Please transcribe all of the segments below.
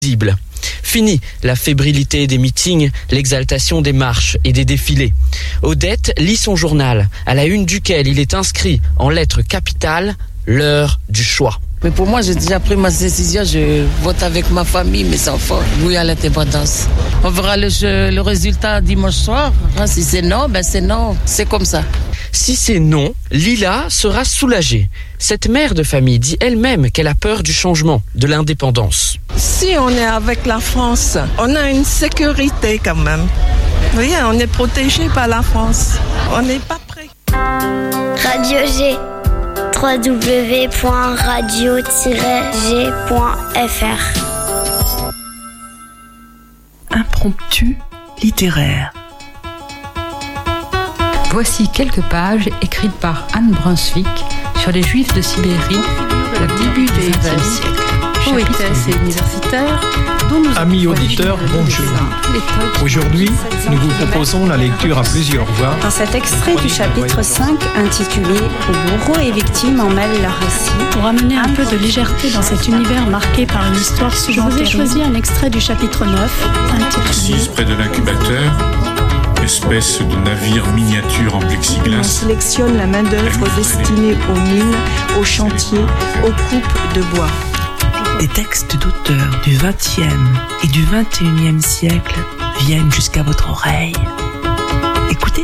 Fini la fébrilité des meetings, l'exaltation des marches et des défilés. Odette lit son journal, à la une duquel il est inscrit en lettres capitales « L'heure du choix ». Mais pour moi, j'ai déjà pris ma décision, je vote avec ma famille, mes enfants. Oui à l'indépendance. On verra le résultat dimanche soir. Si c'est non, c'est non, c'est comme ça. Si c'est non, Lila sera soulagée. Cette mère de famille dit elle-même qu'elle a peur du changement, de l'indépendance. Si on est avec la France, on a une sécurité quand même. Oui, on est protégé par la France. On n'est pas prêt. Radio G. www.radio-g.fr. Impromptu littéraire. Voici quelques pages écrites par Anne Brunswick sur les Juifs de Sibérie au début du XXe siècle. Poétesse et universitaire, amis auditeurs, bonjour. Aujourd'hui, nous vous proposons la lecture à plusieurs voix. Dans cet extrait du chapitre 5 intitulé « Où bourreaux et victimes en mêlent leur récit », pour amener un peu de légèreté dans cet univers marqué par une histoire souvent terrible, je vous ai choisi un extrait du chapitre 9 intitulé « Assise près de l'incubateur, espèce de navire miniature en plexiglas. On sélectionne la main-d'œuvre destinée aux mines, aux chantiers, aux coupes de bois. » Des textes d'auteurs du XXe et du XXIe siècle viennent jusqu'à votre oreille. Écoutez.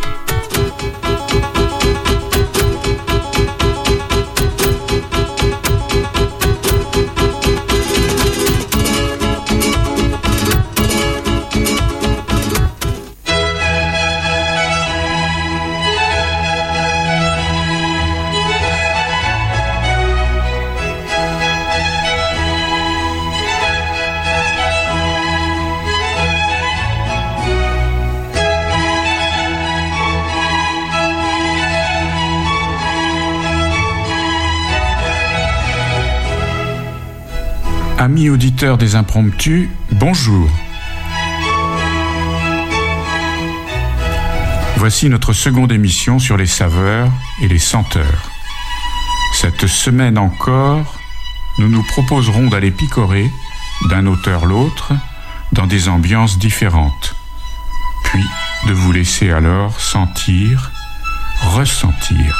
Amis auditeurs des Impromptus, bonjour. Voici notre seconde émission sur les saveurs et les senteurs. Cette semaine encore, nous nous proposerons d'aller picorer, d'un auteur l'autre, dans des ambiances différentes, puis de vous laisser alors sentir, ressentir.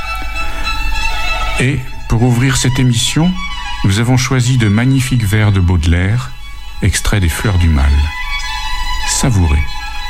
Et, pour ouvrir cette émission, nous avons choisi de magnifiques vers de Baudelaire, extraits des Fleurs du Mal. Savourez.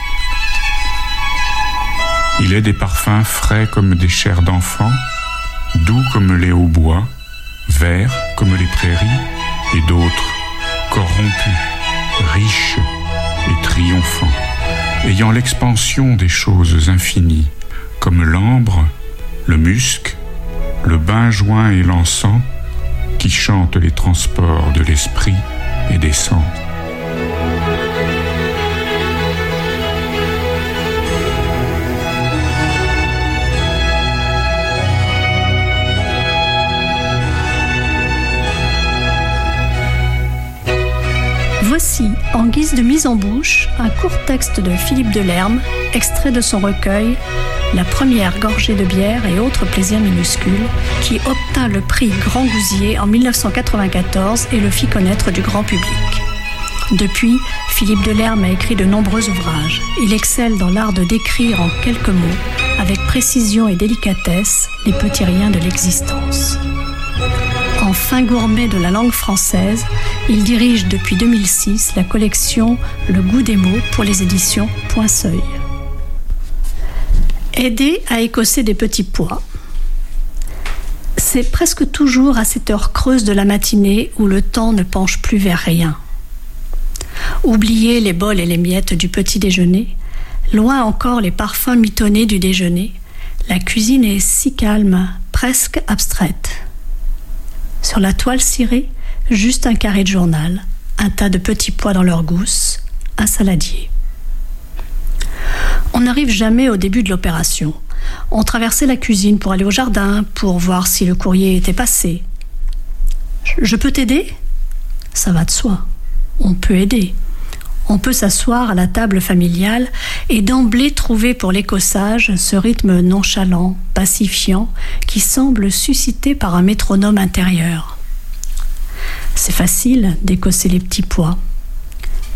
Il est des parfums frais comme des chairs d'enfants, doux comme les hautbois, verts comme les prairies, et d'autres corrompus, riches et triomphants, ayant l'expansion des choses infinies, comme l'ambre, le musc, le benjoin et l'encens, qui chante les transports de l'esprit et des sens. Voici, en guise de mise en bouche, un court texte de Philippe Delerme, extrait de son recueil « La première gorgée de bière et autres plaisirs minuscules » qui obtint le prix Grand Gousier en 1994 et le fit connaître du grand public. Depuis, Philippe Delerme a écrit de nombreux ouvrages. Il excelle dans l'art de décrire en quelques mots, avec précision et délicatesse, les petits riens de l'existence. En fin gourmet de la langue française, il dirige depuis 2006 la collection Le goût des mots pour les éditions Point Seuil. Aider à écosser des petits pois. C'est presque toujours à cette heure creuse de la matinée où le temps ne penche plus vers rien. Oubliez les bols et les miettes du petit déjeuner, loin encore les parfums mitonnés du déjeuner, la cuisine est si calme, presque abstraite. Sur la toile cirée, juste un carré de journal, un tas de petits pois dans leur gousse, un saladier. On n'arrive jamais au début de l'opération. On traversait la cuisine pour aller au jardin, pour voir si le courrier était passé. « Je peux t'aider ?» Ça va de soi. On peut aider. On peut s'asseoir à la table familiale et d'emblée trouver pour l'écossage ce rythme nonchalant, pacifiant, qui semble suscité par un métronome intérieur. C'est facile d'écosser les petits pois.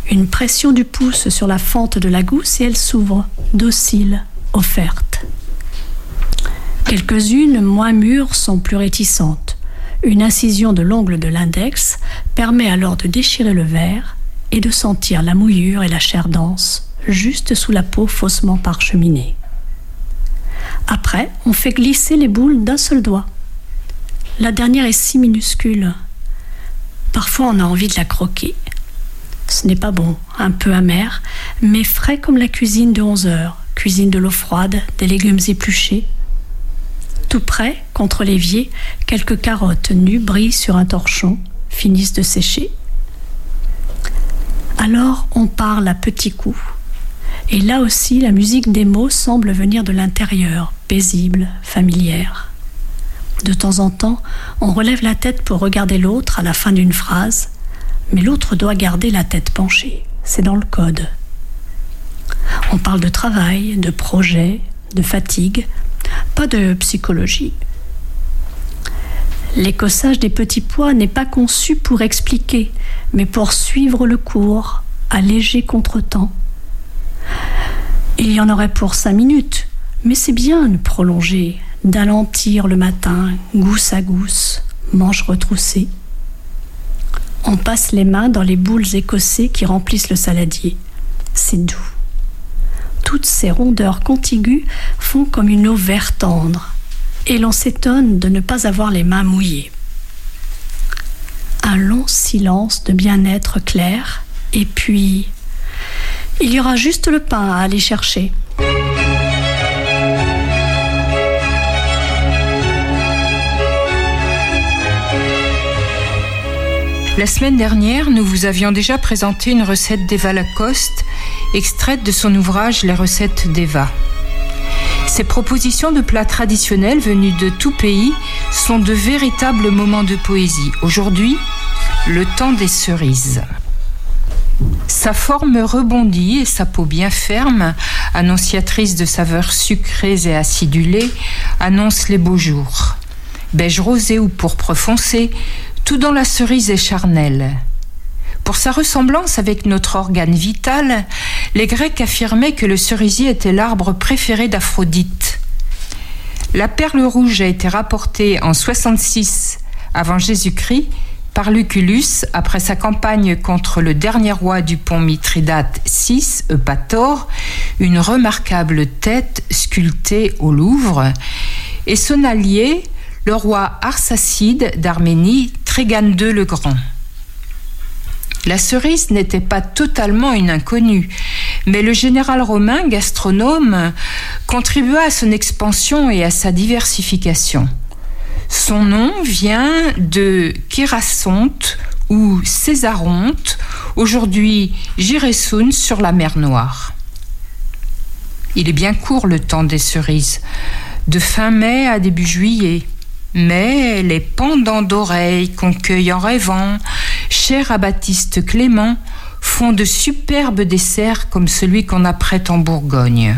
Une pression du pouce sur la fente de la gousse et elle s'ouvre, docile, offerte. Quelques-unes, moins mûres, sont plus réticentes. Une incision de l'ongle de l'index permet alors de déchirer le verre et de sentir la mouillure et la chair dense, juste sous la peau faussement parcheminée. Après, on fait glisser les boules d'un seul doigt. La dernière est si minuscule. Parfois, on a envie de la croquer. Ce n'est pas bon, un peu amer, mais frais comme la cuisine de 11 heures, cuisine de l'eau froide, des légumes épluchés. Tout près, contre l'évier, quelques carottes nues brillent sur un torchon, finissent de sécher. Alors, on parle à petits coups. Et là aussi, la musique des mots semble venir de l'intérieur, paisible, familière. De temps en temps, on relève la tête pour regarder l'autre à la fin d'une phrase, mais l'autre doit garder la tête penchée. C'est dans le code. On parle de travail, de projet, de fatigue, pas de psychologie. L'écossage des petits pois n'est pas conçu pour expliquer, mais pour suivre le cours, à léger contretemps. Il y en aurait pour 5 minutes, mais c'est bien de prolonger, d'alentir le matin, gousse à gousse, manches retroussées. On passe les mains dans les boules écossais qui remplissent le saladier. C'est doux. Toutes ces rondeurs contiguës font comme une eau vert tendre, et l'on s'étonne de ne pas avoir les mains mouillées. Un long silence de bien-être clair, et puis il y aura juste le pain à aller chercher. La semaine dernière, nous vous avions déjà présenté une recette d'Eva Lacoste, extraite de son ouvrage Les recettes d'Eva. Ces propositions de plats traditionnels venus de tout pays sont de véritables moments de poésie. Aujourd'hui, le temps des cerises. Sa forme rebondie et sa peau bien ferme, annonciatrice de saveurs sucrées et acidulées, annoncent les beaux jours. Beige rosé ou pourpre foncé, tout dans la cerise est charnel. Pour sa ressemblance avec notre organe vital, les Grecs affirmaient que le cerisier était l'arbre préféré d'Aphrodite. La perle rouge a été rapportée en 66 avant Jésus-Christ par Lucullus après sa campagne contre le dernier roi du pont Mithridate VI, Eupator, une remarquable tête sculptée au Louvre, et son allié, le roi Arsacide d'Arménie, Trégane II le Grand. La cerise n'était pas totalement une inconnue, mais le général romain, gastronome, contribua à son expansion et à sa diversification. Son nom vient de Kérasonte ou Césaronte, aujourd'hui Giresun sur la mer Noire. Il est bien court le temps des cerises, de fin mai à début juillet. Mais les pendants d'oreilles qu'on cueille en rêvant, chers à Baptiste Clément, font de superbes desserts comme celui qu'on apprête en Bourgogne.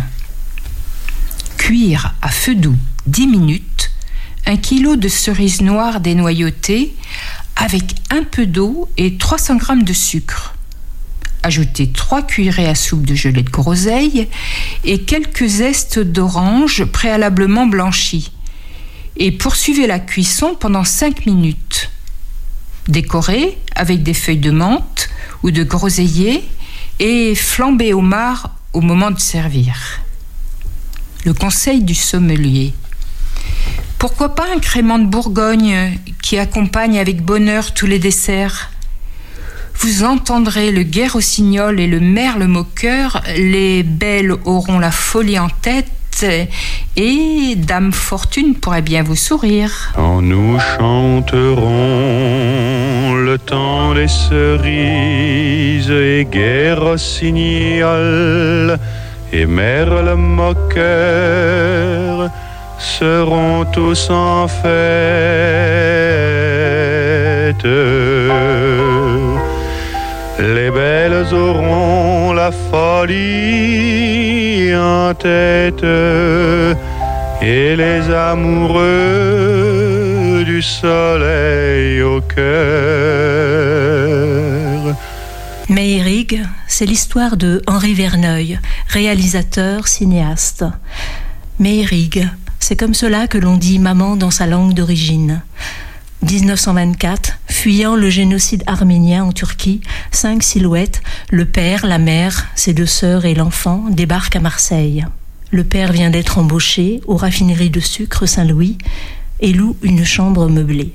Cuire à feu doux 10 minutes, 1 kilo de cerises noires dénoyautées avec un peu d'eau et 300 g de sucre. Ajoutez 3 cuillerées à soupe de gelée de groseille et quelques zestes d'orange préalablement blanchis. Et poursuivez la cuisson pendant 5 minutes. Décorez avec des feuilles de menthe ou de groseillier et flambez au marc au moment de servir. Le conseil du sommelier. Pourquoi pas un crément de Bourgogne qui accompagne avec bonheur tous les desserts ? Vous entendrez le gai rossignol et le merle moqueur, les belles auront la folie en tête, et Dame Fortune pourrait bien vous sourire. Quand nous chanterons le temps des cerises et gai rossignol et merle moqueur seront tous en fête. Les belles auront la folie en tête et les amoureux du soleil au cœur. Meyrig, c'est l'histoire de Henri Verneuil, réalisateur, cinéaste. Meyrig, c'est comme cela que l'on dit maman dans sa langue d'origine. 1924, fuyant le génocide arménien en Turquie, 5 silhouettes, le père, la mère, ses 2 sœurs et l'enfant débarquent à Marseille. Le père vient d'être embauché aux raffineries de sucre Saint-Louis et loue une chambre meublée.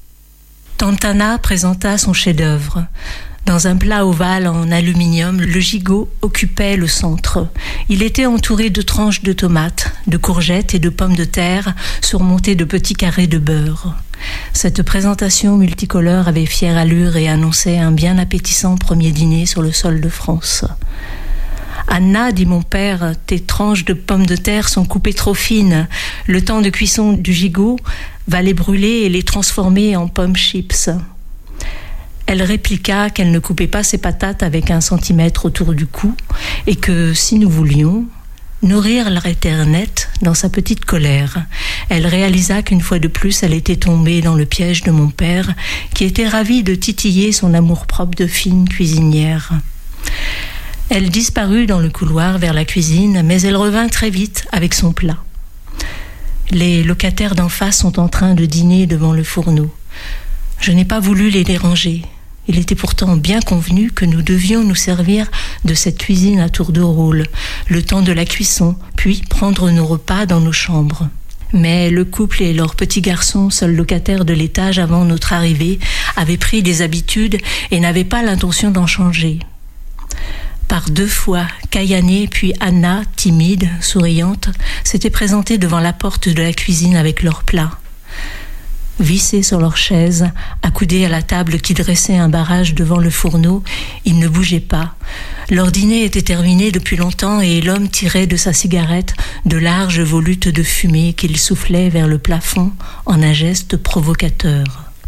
Tantana présenta son chef-d'œuvre. Dans un plat ovale en aluminium, le gigot occupait le centre. Il était entouré de tranches de tomates, de courgettes et de pommes de terre, surmontées de petits carrés de beurre. Cette présentation multicolore avait fière allure et annonçait un bien appétissant premier dîner sur le sol de France. « Anna, dit mon père, tes tranches de pommes de terre sont coupées trop fines. Le temps de cuisson du gigot va les brûler et les transformer en pommes chips. » Elle répliqua qu'elle ne coupait pas ses patates avec 1 centimètre autour du cou et que, si nous voulions, nourrir l'Éternette dans sa petite colère. Elle réalisa qu'une fois de plus, elle était tombée dans le piège de mon père, qui était ravi de titiller son amour-propre de fine cuisinière. Elle disparut dans le couloir vers la cuisine, mais elle revint très vite avec son plat. Les locataires d'en face sont en train de dîner devant le fourneau. Je n'ai pas voulu les déranger. Il était pourtant bien convenu que nous devions nous servir de cette cuisine à tour de rôle, le temps de la cuisson, puis prendre nos repas dans nos chambres. Mais le couple et leur petit garçon, seul locataire de l'étage avant notre arrivée, avaient pris des habitudes et n'avaient pas l'intention d'en changer. Par 2 fois, Kayané puis Anna, timide, souriante, s'étaient présentées devant la porte de la cuisine avec leurs plats. Vissés sur leurs chaises, accoudés à la table qui dressait un barrage devant le fourneau, ils ne bougeaient pas. Leur dîner était terminé depuis longtemps et l'homme tirait de sa cigarette de larges volutes de fumée qu'il soufflait vers le plafond en un geste provocateur.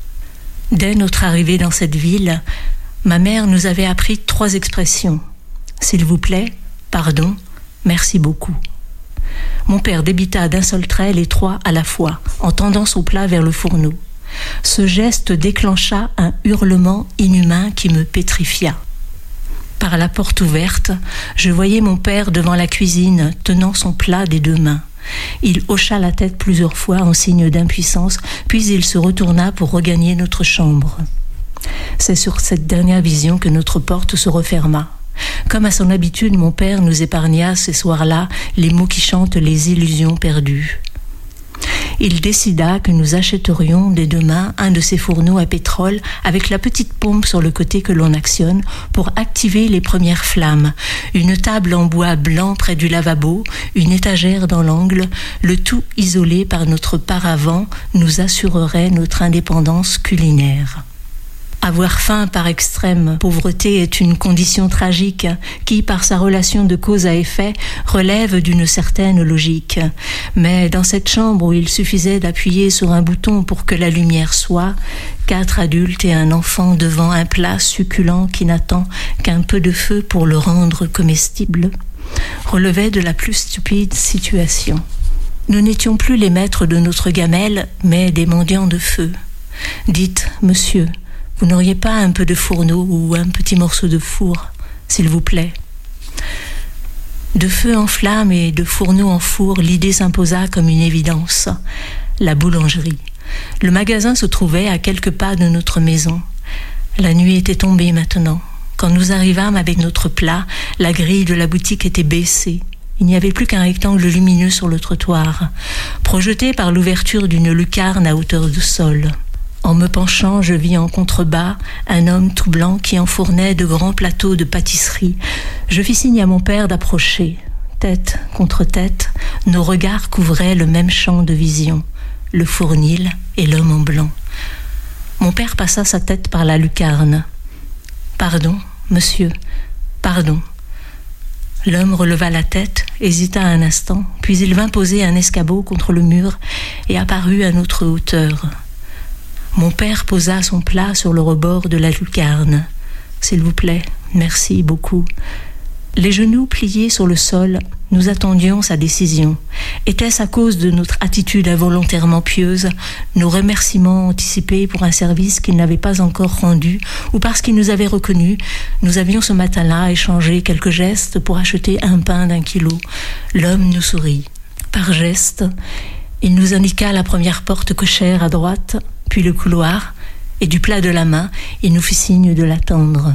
Dès notre arrivée dans cette ville, ma mère nous avait appris 3 expressions. S'il vous plaît, pardon, merci beaucoup. Mon père débita d'un seul trait les 3 à la fois, en tendant son plat vers le fourneau. Ce geste déclencha un hurlement inhumain qui me pétrifia. Par la porte ouverte, je voyais mon père devant la cuisine, tenant son plat des 2 mains. Il hocha la tête plusieurs fois en signe d'impuissance, puis il se retourna pour regagner notre chambre. C'est sur cette dernière vision que notre porte se referma. Comme à son habitude, mon père nous épargna ces soirs-là les mots qui chantent les illusions perdues. Il décida que nous achèterions dès demain un de ces fourneaux à pétrole avec la petite pompe sur le côté que l'on actionne pour activer les premières flammes. Une table en bois blanc près du lavabo, une étagère dans l'angle, le tout isolé par notre paravent nous assurerait notre indépendance culinaire. Avoir faim par extrême pauvreté est une condition tragique qui, par sa relation de cause à effet, relève d'une certaine logique. Mais dans cette chambre où il suffisait d'appuyer sur un bouton pour que la lumière soit, 4 adultes et un enfant devant un plat succulent qui n'attend qu'un peu de feu pour le rendre comestible, relevait de la plus stupide situation. Nous n'étions plus les maîtres de notre gamelle, mais des mendiants de feu. Dites, monsieur, vous n'auriez pas un peu de fourneau ou un petit morceau de four, s'il vous plaît? De feu en flamme et de fourneau en four, l'idée s'imposa comme une évidence. La boulangerie. Le magasin se trouvait à quelques pas de notre maison. La nuit était tombée maintenant. Quand nous arrivâmes avec notre plat, la grille de la boutique était baissée. Il n'y avait plus qu'un rectangle lumineux sur le trottoir, projeté par l'ouverture d'une lucarne à hauteur de sol. En me penchant, je vis en contrebas un homme tout blanc qui enfournait de grands plateaux de pâtisserie. Je fis signe à mon père d'approcher. Tête contre tête, nos regards couvraient le même champ de vision, le fournil et l'homme en blanc. Mon père passa sa tête par la lucarne. « Pardon, monsieur, pardon. » L'homme releva la tête, hésita un instant, puis il vint poser un escabeau contre le mur et apparut à notre hauteur. Mon père posa son plat sur le rebord de la lucarne. « S'il vous plaît, merci beaucoup. » Les genoux pliés sur le sol, nous attendions sa décision. Était-ce à cause de notre attitude involontairement pieuse, nos remerciements anticipés pour un service qu'il n'avait pas encore rendu, ou parce qu'il nous avait reconnus? Nous avions ce matin-là échangé quelques gestes pour acheter un pain d'1 kilo. L'homme nous sourit. Par geste, il nous indiqua la première porte cochère à droite, puis le couloir, et du plat de la main, il nous fit signe de l'attendre.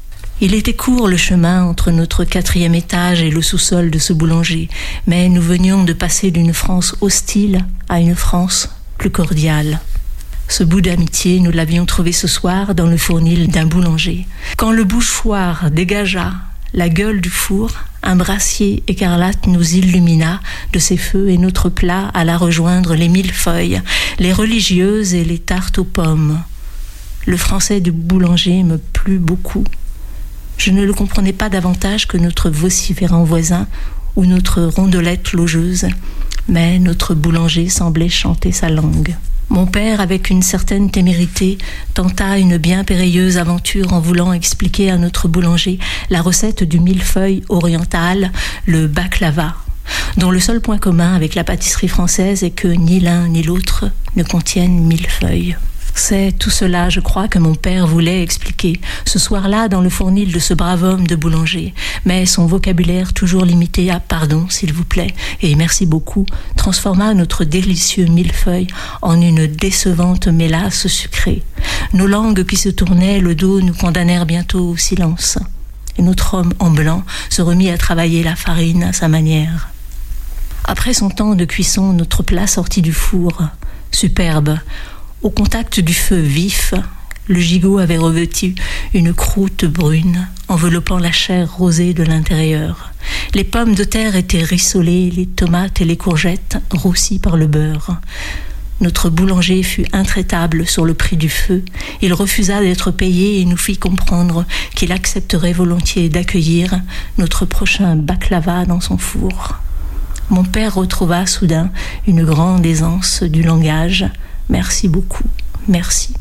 Il était court le chemin entre notre 4e étage et le sous-sol de ce boulanger, mais nous venions de passer d'une France hostile à une France plus cordiale. Ce bout d'amitié, nous l'avions trouvé ce soir dans le fournil d'un boulanger. Quand le bouchoir dégagea la gueule du four, un brassier écarlate nous illumina de ses feux et notre plat alla rejoindre les millefeuilles, les religieuses et les tartes aux pommes. Le français du boulanger me plut beaucoup. Je ne le comprenais pas davantage que notre vociférant voisin ou notre rondelette logeuse, mais notre boulanger semblait chanter sa langue. Mon père, avec une certaine témérité, tenta une bien périlleuse aventure en voulant expliquer à notre boulanger la recette du millefeuille oriental, le baklava, dont le seul point commun avec la pâtisserie française est que ni l'un ni l'autre ne contiennent millefeuille. C'est tout cela, je crois, que mon père voulait expliquer ce soir-là dans le fournil de ce brave homme de boulanger. Mais son vocabulaire, toujours limité à « pardon, s'il vous plaît » et « merci beaucoup », transforma notre délicieux millefeuille en une décevante mélasse sucrée. Nos langues qui se tournaient le dos nous condamnèrent bientôt au silence. Et notre homme en blanc se remit à travailler la farine à sa manière. Après son temps de cuisson, notre plat sortit du four, superbe. Au contact du feu vif, le gigot avait revêtu une croûte brune, enveloppant la chair rosée de l'intérieur. Les pommes de terre étaient rissolées, les tomates et les courgettes roussies par le beurre. Notre boulanger fut intraitable sur le prix du feu. Il refusa d'être payé et nous fit comprendre qu'il accepterait volontiers d'accueillir notre prochain baklava dans son four. Mon père retrouva soudain une grande aisance du langage. Merci beaucoup, merci.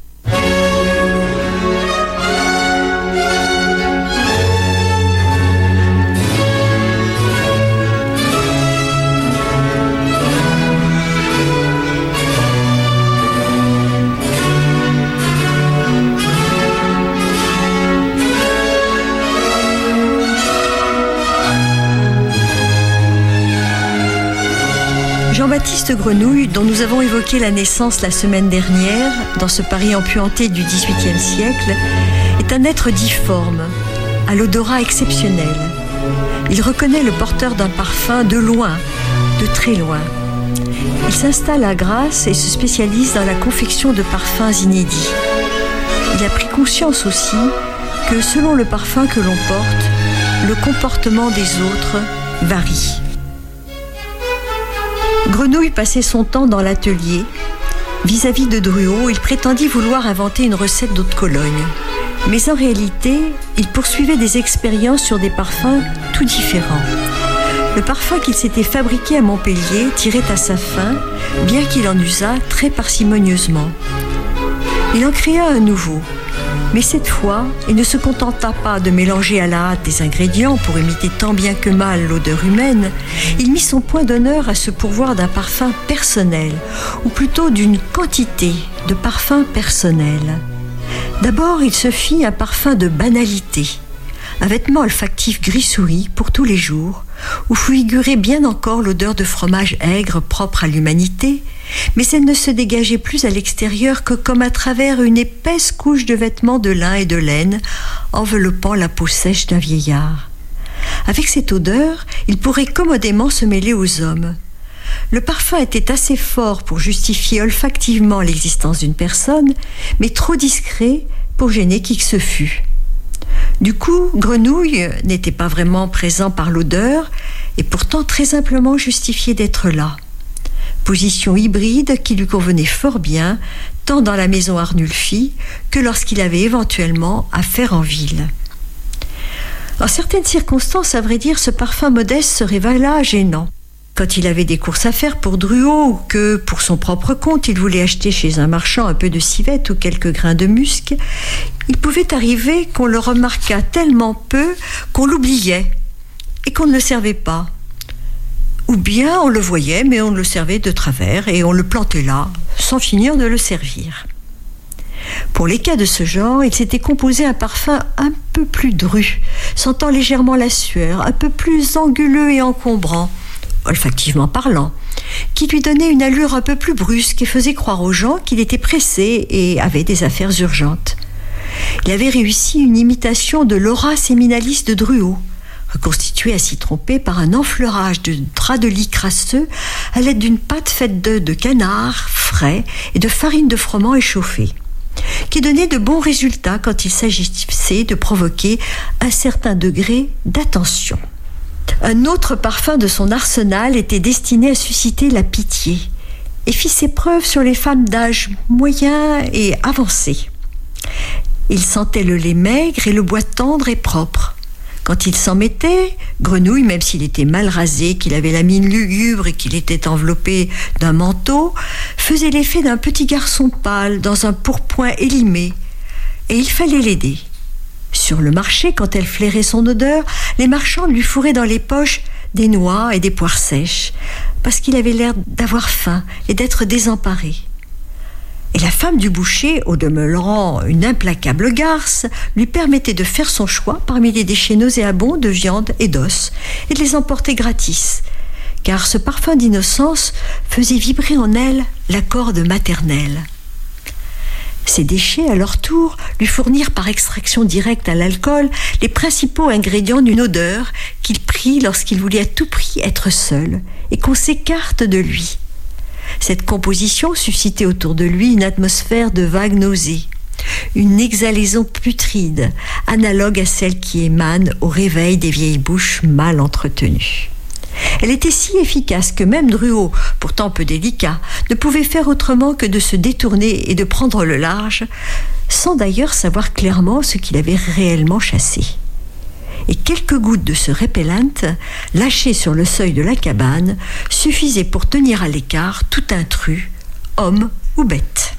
Jean-Baptiste Grenouille, dont nous avons évoqué la naissance la semaine dernière, dans ce Paris empuanté du XVIIIe siècle, est un être difforme, à l'odorat exceptionnel. Il reconnaît le porteur d'un parfum de loin, de très loin. Il s'installe à Grasse et se spécialise dans la confection de parfums inédits. Il a pris conscience aussi que selon le parfum que l'on porte, le comportement des autres varie. Grenouille passait son temps dans l'atelier. Vis-à-vis de Drouot, il prétendit vouloir inventer une recette d'eau de Cologne. Mais en réalité, il poursuivait des expériences sur des parfums tout différents. Le parfum qu'il s'était fabriqué à Montpellier tirait à sa fin, bien qu'il en usât très parcimonieusement. Il en créa un nouveau. Mais cette fois, il ne se contenta pas de mélanger à la hâte des ingrédients pour imiter tant bien que mal l'odeur humaine. Il mit son point d'honneur à se pourvoir d'un parfum personnel, ou plutôt d'une quantité de parfums personnels. D'abord, il se fit un parfum de banalité, un vêtement olfactif gris-souris pour tous les jours, où figurait bien encore l'odeur de fromage aigre propre à l'humanité, mais elle ne se dégageait plus à l'extérieur que comme à travers une épaisse couche de vêtements de lin et de laine enveloppant la peau sèche d'un vieillard. Avec cette odeur, il pourrait commodément se mêler aux hommes. Le parfum était assez fort pour justifier olfactivement l'existence d'une personne, mais trop discret pour gêner qui que ce fût. Du coup, Grenouille n'était pas vraiment présent par l'odeur et pourtant très simplement justifié d'être là. Position hybride qui lui convenait fort bien, tant dans la maison Arnulphy que lorsqu'il avait éventuellement affaire en ville. En certaines circonstances, à vrai dire, ce parfum modeste se révéla gênant. Quand il avait des courses à faire pour Druot ou que, pour son propre compte, il voulait acheter chez un marchand un peu de civette ou quelques grains de musc, il pouvait arriver qu'on le remarquât tellement peu qu'on l'oubliait et qu'on ne le servait pas. Ou bien on le voyait, mais on le servait de travers et on le plantait là, sans finir de le servir. Pour les cas de ce genre, il s'était composé un parfum un peu plus dru, sentant légèrement la sueur, un peu plus anguleux et encombrant, olfactivement parlant, qui lui donnait une allure un peu plus brusque et faisait croire aux gens qu'il était pressé et avait des affaires urgentes. Il avait réussi une imitation de l'aura séminalis de Druot, reconstituée à s'y tromper par un enfleurage de drap de lit crasseux à l'aide d'une pâte faite d'œufs de canard frais et de farine de froment échauffée, qui donnait de bons résultats quand il s'agissait de provoquer un certain degré d'attention. Un autre parfum de son arsenal était destiné à susciter la pitié et fit ses preuves sur les femmes d'âge moyen et avancé. Il sentait le lait maigre et le bois tendre et propre. Quand il s'en mettait, Grenouille, même s'il était mal rasé, qu'il avait la mine lugubre et qu'il était enveloppé d'un manteau, faisait l'effet d'un petit garçon pâle dans un pourpoint élimé, et il fallait l'aider. Sur le marché, quand elle flairait son odeur, les marchands lui fourraient dans les poches des noix et des poires sèches, parce qu'il avait l'air d'avoir faim et d'être désemparé. Et la femme du boucher, au demeurant une implacable garce, lui permettait de faire son choix parmi les déchets nauséabonds de viande et d'os, et de les emporter gratis, car ce parfum d'innocence faisait vibrer en elle la corde maternelle. Ces déchets, à leur tour, lui fournirent par extraction directe à l'alcool les principaux ingrédients d'une odeur qu'il prit lorsqu'il voulait à tout prix être seul et qu'on s'écarte de lui. Cette composition suscitait autour de lui une atmosphère de vague nausée, une exhalaison putride, analogue à celle qui émane au réveil des vieilles bouches mal entretenues. Elle était si efficace que même Druot, pourtant peu délicat, ne pouvait faire autrement que de se détourner et de prendre le large, sans d'ailleurs savoir clairement ce qu'il avait réellement chassé. Et quelques gouttes de ce répellent, lâchées sur le seuil de la cabane, suffisaient pour tenir à l'écart tout intrus, homme ou bête.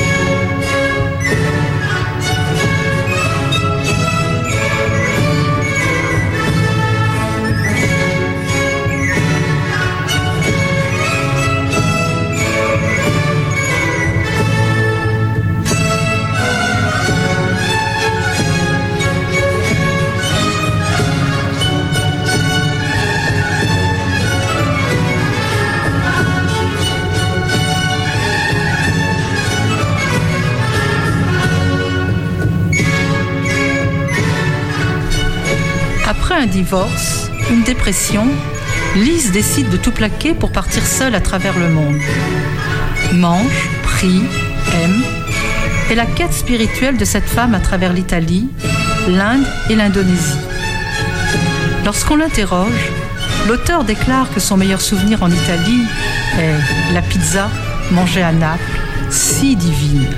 Après un divorce, une dépression, Lise décide de tout plaquer pour partir seule à travers le monde. Mange, prie, aime, est la quête spirituelle de cette femme à travers l'Italie, l'Inde et l'Indonésie. Lorsqu'on l'interroge, l'auteur déclare que son meilleur souvenir en Italie est la pizza mangée à Naples, si divine.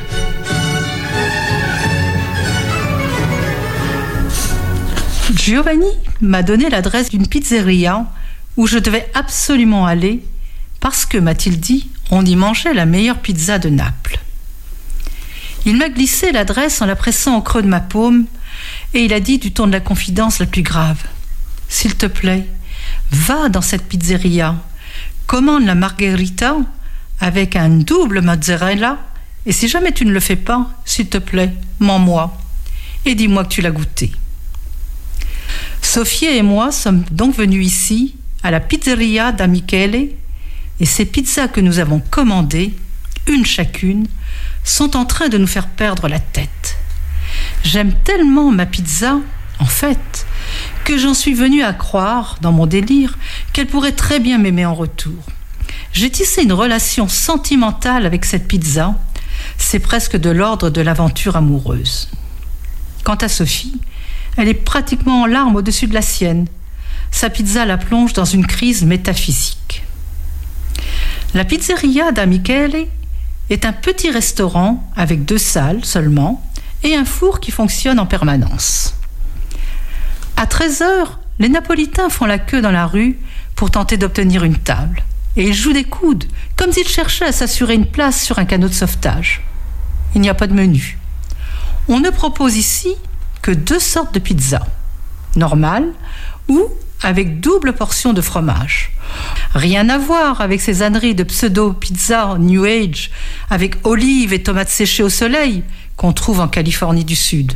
Giovanni m'a donné l'adresse d'une pizzeria où je devais absolument aller parce que, m'a-t-il dit, on y mangeait la meilleure pizza de Naples. Il m'a glissé l'adresse en la pressant au creux de ma paume et il a dit du ton de la confidence la plus grave: « S'il te plaît, va dans cette pizzeria, commande la margherita avec un double mozzarella et si jamais tu ne le fais pas, s'il te plaît, mens-moi et dis-moi que tu l'as goûté. » Sophie et moi sommes donc venus ici, à la pizzeria da Michele, et ces pizzas que nous avons commandées, une chacune, sont en train de nous faire perdre la tête. J'aime tellement ma pizza, en fait, que j'en suis venue à croire, dans mon délire, qu'elle pourrait très bien m'aimer en retour. J'ai tissé une relation sentimentale avec cette pizza, c'est presque de l'ordre de l'aventure amoureuse. Quant à Sophie, elle est pratiquement en larmes au-dessus de la sienne. Sa pizza la plonge dans une crise métaphysique. La pizzeria da Michele est un petit restaurant avec 2 salles seulement et un four qui fonctionne en permanence. À 13h, les Napolitains font la queue dans la rue pour tenter d'obtenir une table. Et il joue des coudes, comme s'il cherchait à s'assurer une place sur un canot de sauvetage. Il n'y a pas de menu. On ne propose ici que 2 sortes de pizza, normale ou avec double portion de fromage. Rien à voir avec ces âneries de pseudo-pizza New Age avec olives et tomates séchées au soleil qu'on trouve en Californie du Sud.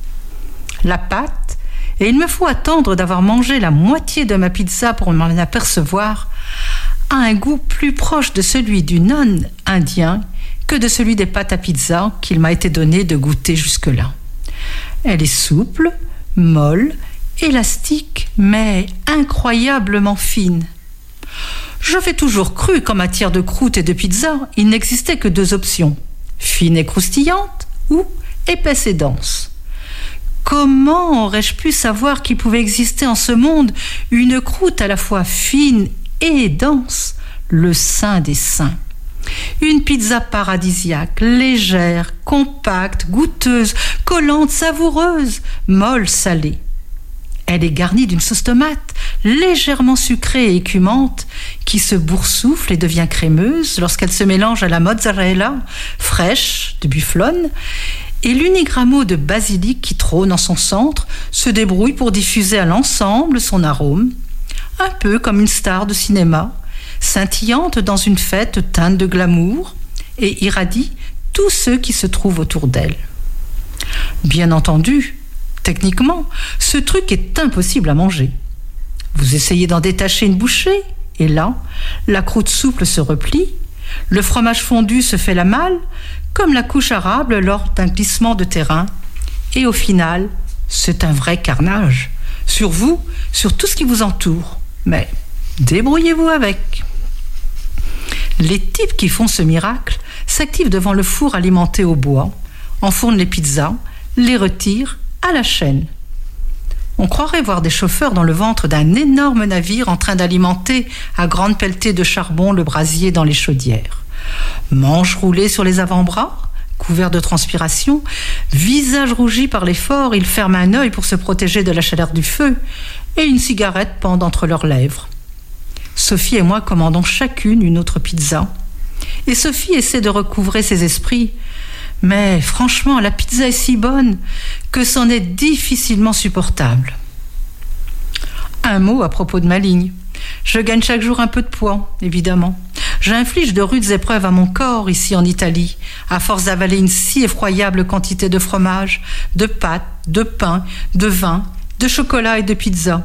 La pâte, et il me faut attendre d'avoir mangé la moitié de ma pizza pour m'en apercevoir, a un goût plus proche de celui du naan indien que de celui des pâtes à pizza qu'il m'a été donné de goûter jusque-là. Elle est souple, molle, élastique, mais incroyablement fine. J'avais toujours cru qu'en matière de croûte et de pizza, il n'existait que 2 options, fine et croustillante ou épaisse et dense. Comment aurais-je pu savoir qu'il pouvait exister en ce monde une croûte à la fois fine et dense, le saint des saints? Une pizza paradisiaque, légère, compacte, goûteuse, collante, savoureuse, molle, salée. Elle est garnie d'une sauce tomate légèrement sucrée et écumante qui se boursoufle et devient crémeuse lorsqu'elle se mélange à la mozzarella fraîche de bufflone et l'unique rameau de basilic qui trône en son centre se débrouille pour diffuser à l'ensemble son arôme, un peu comme une star de cinéma, scintillante dans une fête teinte de glamour et irradie tous ceux qui se trouvent autour d'elle. Bien entendu, techniquement, ce truc est impossible à manger. Vous essayez d'en détacher une bouchée, et là, la croûte souple se replie, le fromage fondu se fait la malle, comme la couche arabe lors d'un glissement de terrain, et au final, c'est un vrai carnage. Sur vous, sur tout ce qui vous entoure. Mais débrouillez-vous avec. Les types qui font ce miracle s'activent devant le four alimenté au bois, enfournent les pizzas, les retirent à la chaîne. On croirait voir des chauffeurs dans le ventre d'un énorme navire en train d'alimenter à grande pelletée de charbon le brasier dans les chaudières. Manches roulées sur les avant-bras, couverts de transpiration, visage rougi par l'effort, ils ferment un œil pour se protéger de la chaleur du feu et une cigarette pend entre leurs lèvres. Sophie et moi commandons chacune une autre pizza. Et Sophie essaie de recouvrer ses esprits. Mais franchement, la pizza est si bonne que c'en est difficilement supportable. Un mot à propos de ma ligne. Je gagne chaque jour un peu de poids, évidemment. J'inflige de rudes épreuves à mon corps ici en Italie, à force d'avaler une si effroyable quantité de fromage, de pâtes, de pain, de vin, de chocolat et de pizza.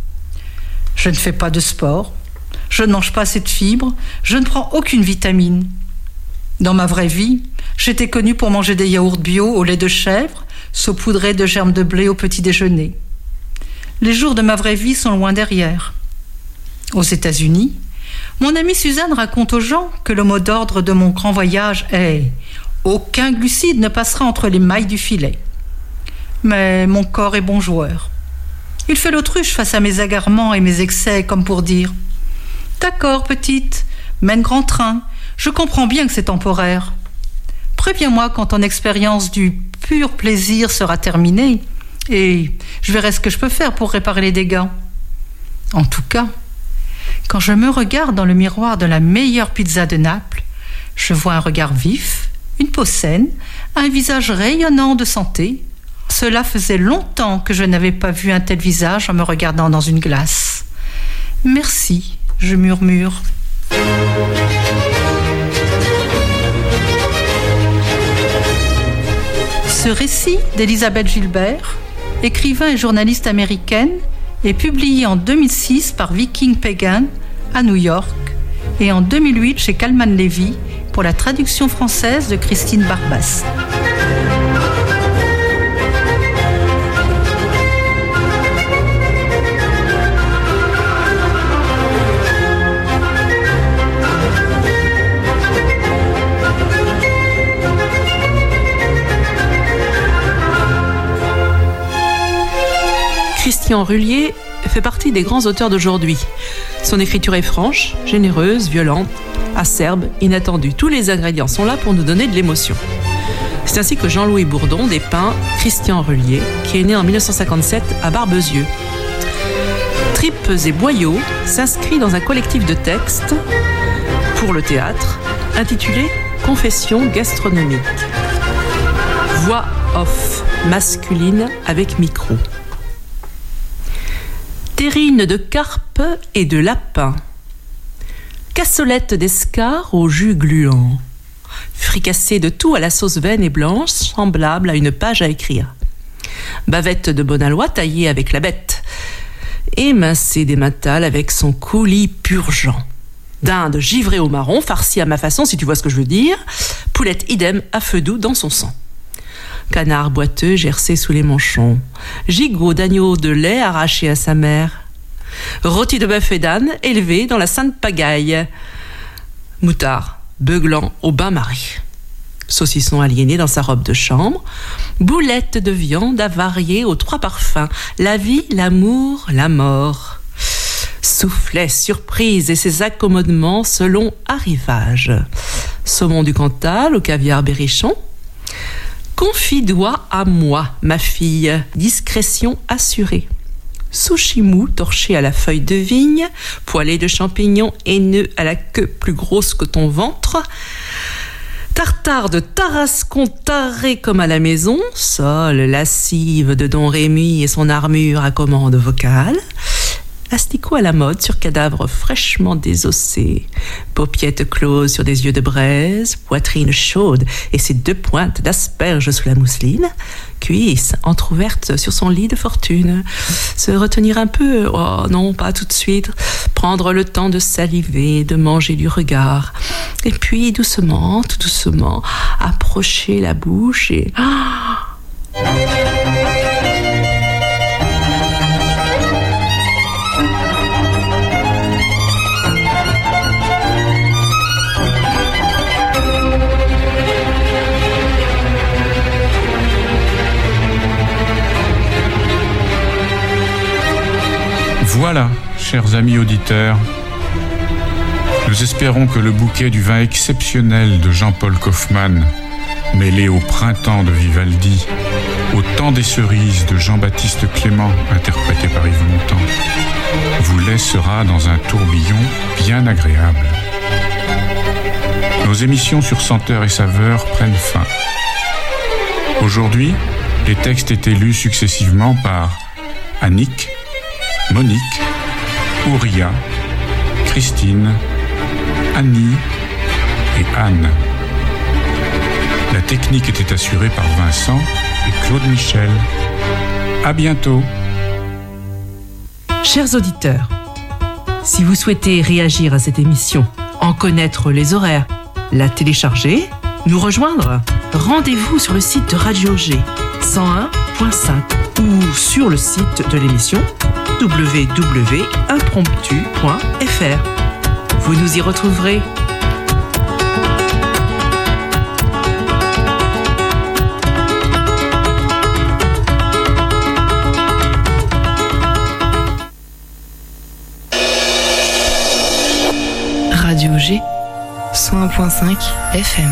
Je ne fais pas de sport, je ne mange pas assez de fibres, je ne prends aucune vitamine. Dans ma vraie vie, j'étais connue pour manger des yaourts bio au lait de chèvre, saupoudrés de germes de blé au petit déjeuner. Les jours de ma vraie vie sont loin derrière. Aux États-Unis, mon amie Suzanne raconte aux gens que le mot d'ordre de mon grand voyage est « Aucun glucide ne passera entre les mailles du filet ». Mais mon corps est bon joueur. Il fait l'autruche face à mes égarements et mes excès, comme pour dire « D'accord, petite, mène grand train, je comprends bien que c'est temporaire. Préviens-moi quand ton expérience du pur plaisir sera terminée et je verrai ce que je peux faire pour réparer les dégâts. » En tout cas, quand je me regarde dans le miroir de la meilleure pizza de Naples, je vois un regard vif, une peau saine, un visage rayonnant de santé. Cela faisait longtemps que je n'avais pas vu un tel visage en me regardant dans une glace. « Merci », je murmure. Ce récit d'Elizabeth Gilbert, écrivain et journaliste américaine, est publié en 2006 par Viking Pagan à New York et en 2008 chez Kalman Levy pour la traduction française de Christine Barbas. Christian Rullier fait partie des grands auteurs d'aujourd'hui. Son écriture est franche, généreuse, violente, acerbe, inattendue. Tous les ingrédients sont là pour nous donner de l'émotion. C'est ainsi que Jean-Louis Bourdon dépeint Christian Rullier, qui est né en 1957 à Barbezieux. Tripes et boyaux s'inscrit dans un collectif de textes pour le théâtre intitulé Confession gastronomique. Voix off masculine avec micro. Terrine de carpe et de lapin. Cassolette d'escar au jus gluant. Fricassé de tout à la sauce vaine et blanche, semblable à une page à écrire. Bavette de Bonalois taillée avec la bête. Émincé d'émental avec son coulis purgeant. Dinde givrée au marron, farcie à ma façon, si tu vois ce que je veux dire. Poulette idem à feu doux dans son sang. Canard boiteux gercé sous les manchons. Gigot d'agneau de lait arraché à sa mère. Rôti de bœuf et d'âne élevé dans la sainte pagaille. Moutard beuglant au bain-marie. Saucisson aliéné dans sa robe de chambre. Boulette de viande avariée aux 3 parfums. La vie, l'amour, la mort. Soufflet, surprise et ses accommodements selon arrivage. Saumon du Cantal au caviar berrichon. Confit d'oie à moi, ma fille, discrétion assurée. Sushi mou torché à la feuille de vigne, poêlé de champignons haineux à la queue plus grosse que ton ventre. Tartare de tarascon taré comme à la maison, sole lascive de Don Rémy et son armure à commande vocale. Asticot à la mode sur cadavre fraîchement désossé, paupiettes closes sur des yeux de braise, poitrine chaude et ses 2 pointes d'asperges sous la mousseline, cuisses entr'ouvertes sur son lit de fortune. Se retenir un peu, oh non, pas tout de suite, prendre le temps de saliver, de manger du regard, et puis doucement, tout doucement, approcher la bouche et... Voilà, chers amis auditeurs, nous espérons que le bouquet du vin exceptionnel de Jean-Paul Kaufmann, mêlé au printemps de Vivaldi, au temps des cerises de Jean-Baptiste Clément, interprété par Yves Montand, vous laissera dans un tourbillon bien agréable. Nos émissions sur senteurs et saveurs prennent fin. Aujourd'hui, les textes étaient lus successivement par Annick, Monique, Ouria, Christine, Annie et Anne. La technique était assurée par Vincent et Claude Michel. À bientôt. Chers auditeurs, si vous souhaitez réagir à cette émission, en connaître les horaires, la télécharger, nous rejoindre, rendez-vous sur le site de Radio G 101.5 ou sur le site de l'émission www.impromptu.fr. Vous nous y retrouverez. Radio G 101.5 FM.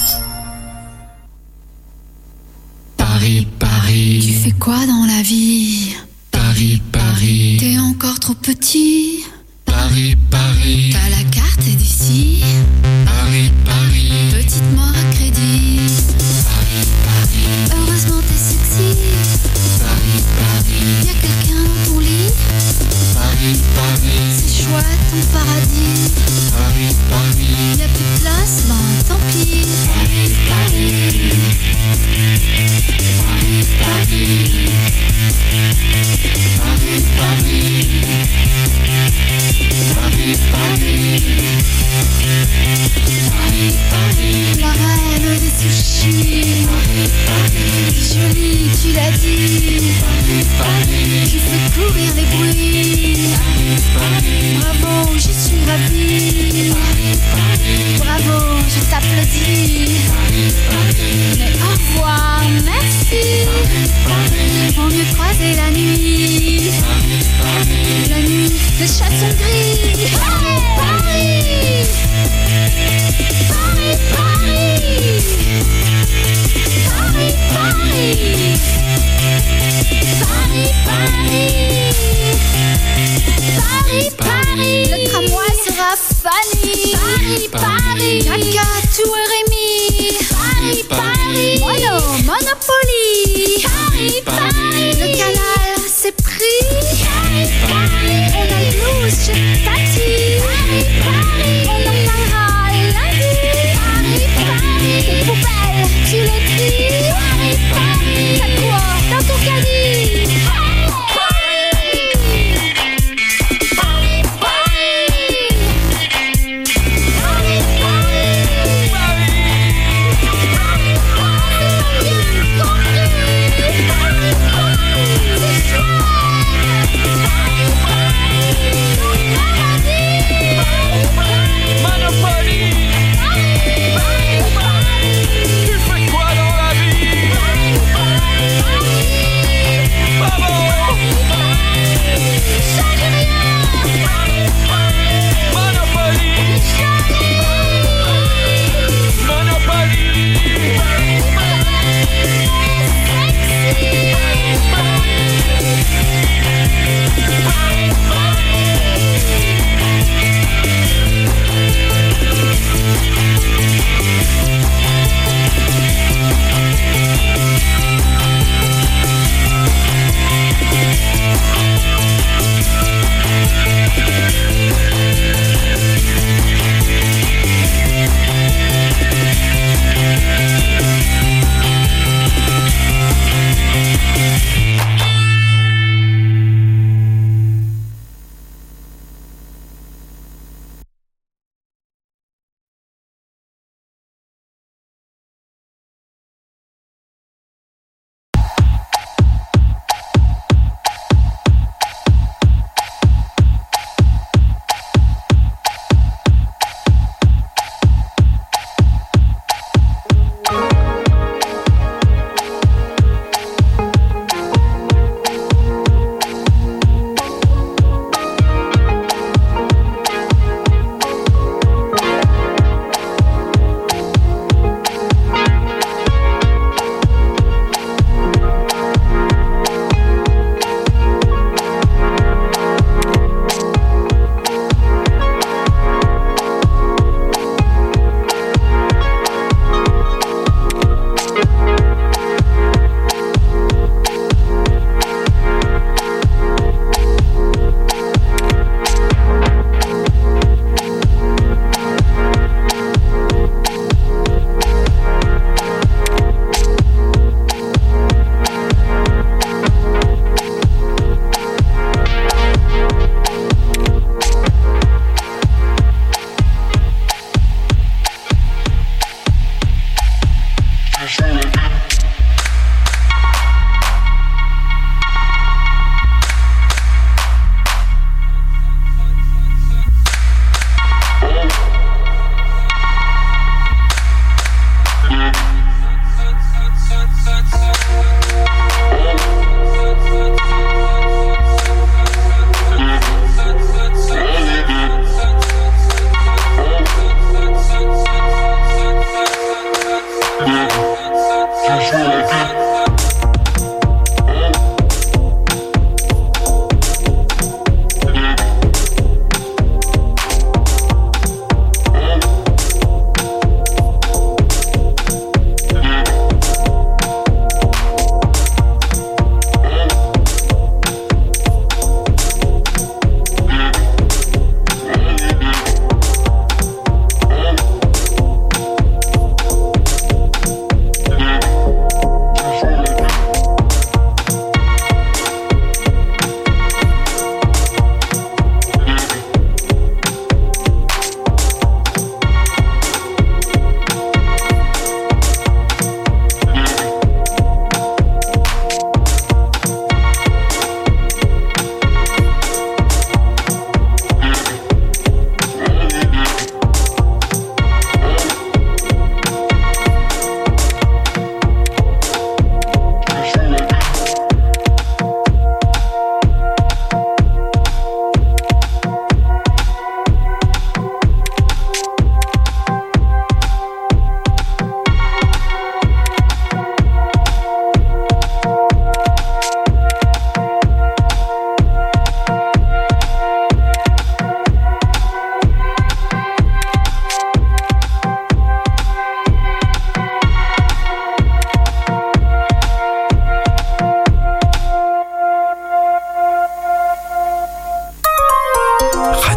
Paris, Paris. Tu fais quoi dans la vie? Paris, Paris. T'es encore trop petit. Paris, Paris. T'as la carte d'ici. Paris, Paris. Petite mort à crédit. Paris, Paris. Heureusement t'es sexy. Paris, Paris. Y'a quelqu'un dans ton lit. Paris, Paris. C'est chouette ton paradis. Paris, Paris. Y'a plus de place, ben tant pis. Paris, Paris. Paris, Paris. Paris, Paris. Paris, Paris. Paris, Paris. La reine des sushis. Paris, Paris. Jolie, tu l'as dit. Paris, Paris. Tu fais courir les bruits. Paris, Paris. Bravo, je suis ravie. Paris, Paris. Bravo, je t'applaudis. Paris, Paris. Mais au revoir, merci. Vaut mieux croiser la nuit. La nuit, les chats sont gris. Paris, Paris. Paris, Paris. Paris, Paris. Paris, Paris. Paris, Paris. Le tramway sera Fanny. Paris, Paris. Cacatou et Rémi. Paris, Paris. Monopoly. Paris, Paris. Le canal c'est pris. Paris, Paris. On a le blues chez Tati. Paris, Paris. On en parlera lundi. Paris, Paris. Les poubelles, tu les tries. Paris, Paris. T'as quoi dans ton caddie?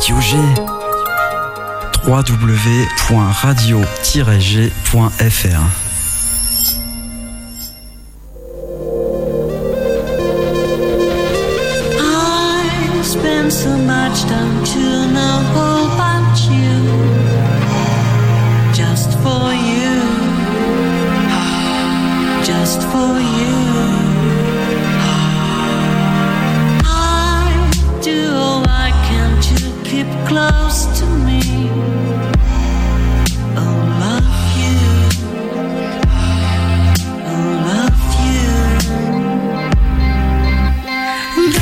Radio G. www.radio-g.fr. Spend so much time to know about you, just for you, just for you. I do all I can to keep close